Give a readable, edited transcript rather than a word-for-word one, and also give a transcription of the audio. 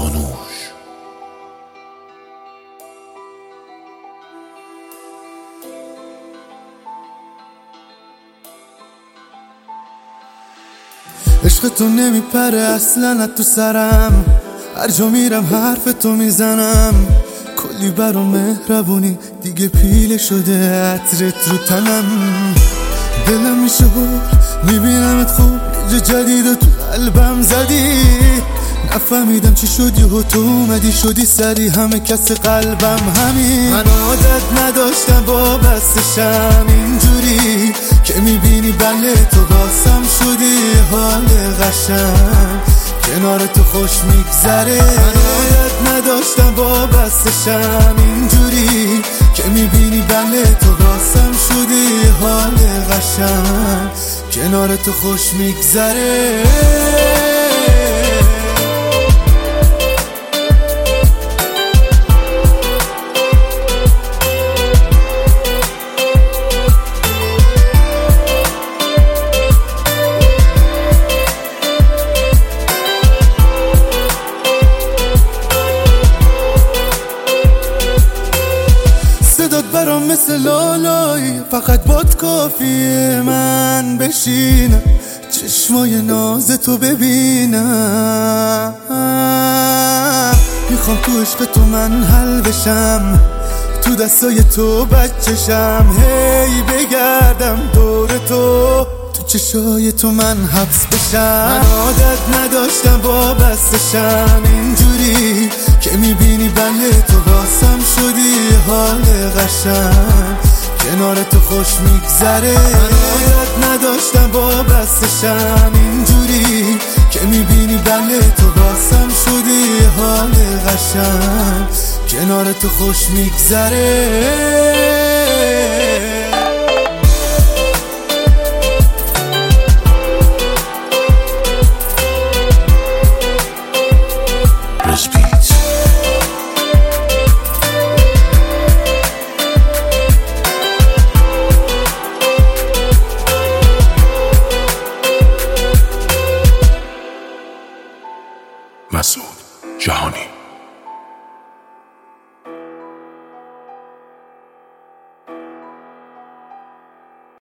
دانوش. عشق تو نمیپره اصلا از تو سرم، هر جا میرم حرف تو میزنم. کلی برام مهربونی دیگه پیله شده عطرت رو تنم. دلم میشه بر میبینمت خوب یه جدید و تو قلبم زدی. نفهمیدم چی شدی و تو اومدی شدی سری همه کس قلبم همین. من عادت نداشتم با بستشم اینجوری که میبینی بله تو واسم شدی حال قشنگ کنار تو خوش میگذره. من عادت نداشتم با بستشم اینجوری که میبینی بله تو واسم شدی حال قشنگ کنار تو خوش میگذره. صدات برام مثل لالایی فقط باد کافیه من بشینم چشمای ناز تو ببینم. میخوام تو عشق تو من حل بشم تو دستای تو بچشم هی بگردم دور تو تو چشای تو من حبس بشم. من عادت نداشتم با بستشم اینجوری که میبینی بله تو واسم شدی حال قشنگ کنار تو خوش میگذره. من عادت نداشتم با بستشم اینجوری که میبینی بله تو واسم شدی حال قشنگ کنار تو خوش میگذره. مسعود جهانی.